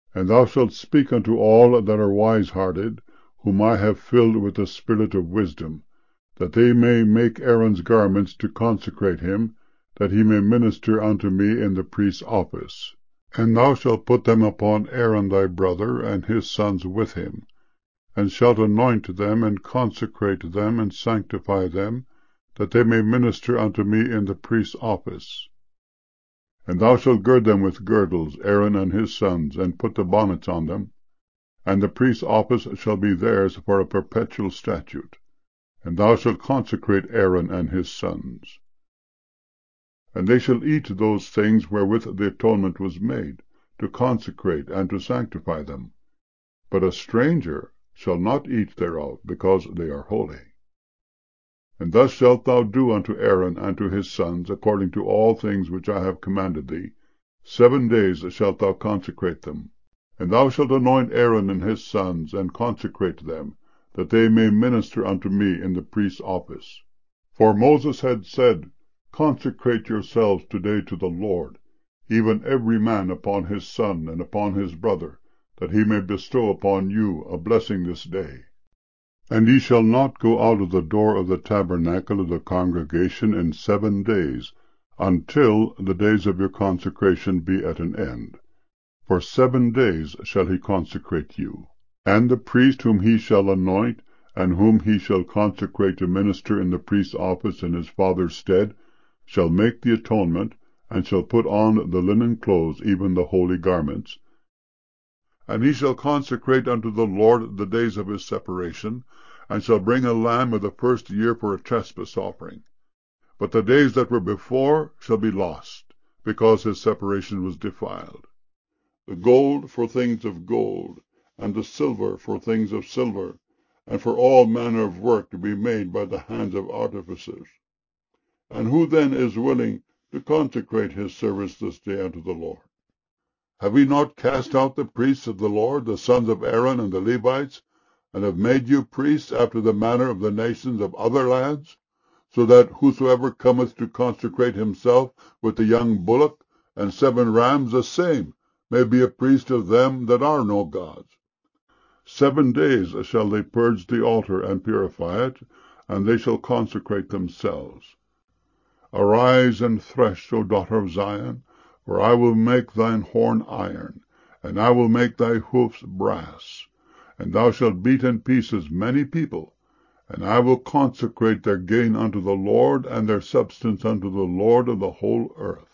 And thou shalt speak unto all that are wise-hearted, whom I have filled with the spirit of wisdom, that they may make Aaron's garments to consecrate him, that he may minister unto me in the priest's office. And thou shalt put them upon Aaron thy brother, and his sons with him, and shalt anoint them, and consecrate them, and sanctify them, that they may minister unto me in the priest's office. And thou shalt gird them with girdles, Aaron and his sons, and put the bonnets on them, and the priest's office shall be theirs for a perpetual statute. And thou shalt consecrate Aaron and his sons. And they shall eat those things wherewith the atonement was made, to consecrate and to sanctify them. But a stranger shall not eat thereof, because they are holy. And thus shalt thou do unto Aaron and to his sons, according to all things which I have commanded thee. 7 days shalt thou consecrate them. And thou shalt anoint Aaron and his sons, and consecrate them, that they may minister unto me in the priest's office. For Moses had said, Consecrate yourselves today to the Lord, even every man upon his son and upon his brother, that he may bestow upon you a blessing this day. And ye shall not go out of the door of the tabernacle of the congregation in 7 days, until the days of your consecration be at an end. For 7 days shall he consecrate you. And the priest whom he shall anoint, and whom he shall consecrate to minister in the priest's office in his father's stead, shall make the atonement, and shall put on the linen clothes, even the holy garments. And he shall consecrate unto the Lord the days of his separation, and shall bring a lamb of the first year for a trespass offering. But the days that were before shall be lost, because his separation was defiled. The gold for things of gold, and the silver for things of silver, and for all manner of work to be made by the hands of artificers. And who then is willing to consecrate his service this day unto the Lord? Have we not cast out the priests of the Lord, the sons of Aaron and the Levites, and have made you priests after the manner of the nations of other lands, so that whosoever cometh to consecrate himself with the young bullock and 7 rams, the same may be a priest of them that are no gods. 7 days shall they purge the altar and purify it, and they shall consecrate themselves. Arise and thresh, O daughter of Zion, for I will make thine horn iron, and I will make thy hoofs brass. And thou shalt beat in pieces many people, and I will consecrate their gain unto the Lord, and their substance unto the Lord of the whole earth.